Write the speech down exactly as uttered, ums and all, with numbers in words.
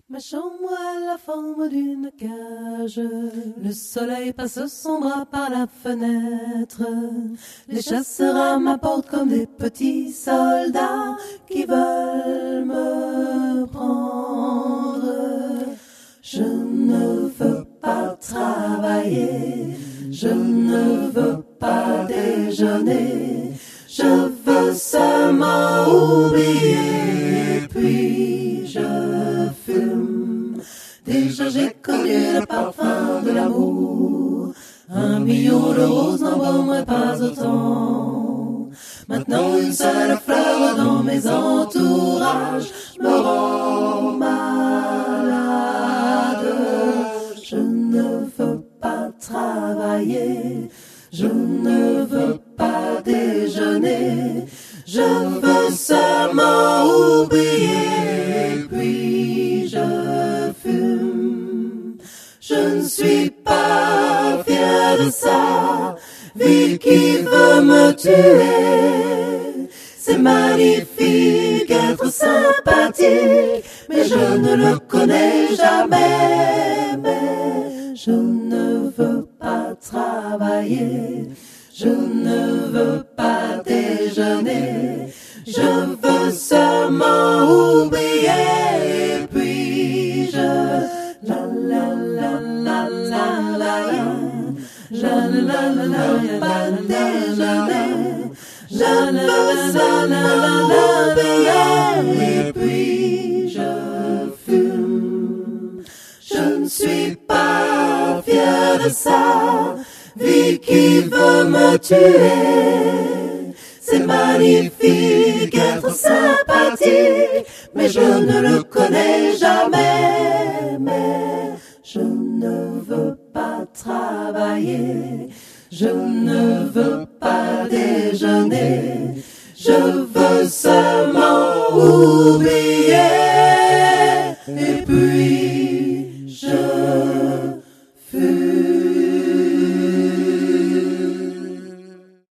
Ma chambre a la forme d'une cage. Le soleil passe son bras par la fenêtre. Les chasseurs à ma porte comme des petits soldats qui veulent me prendre. Je ne veux pas travailler, je ne veux pas déjeuner. Je veux seulement oublier, puis je fume. Déjà j'ai connu le parfum de l'amour. Un million de roses n'embaumerait pas autant. Maintenant une seule fleur dans mes entourages me rend malade. Je ne veux pas travailler, je ne veux pas déjeuner. Je veux seulement oublier, puis je fume. Je ne suis pas fier de ça, vie qui veut me tuer. C'est magnifique être sympathique, mais je ne le connais jamais. Mais je ne veux pas travailler, je ne veux pas déjeuner. Je veux seulement oublier, puis je la la la la la la la la la la pas déjeuner. Je veux seulement oublier, et puis je fume. Je ne suis pas fier de ça, vie qui veut me tuer. C'est magnifique être sympathique, mais je ne le connais jamais. Mais je ne veux pas travailler, je ne veux pas déjeuner. Je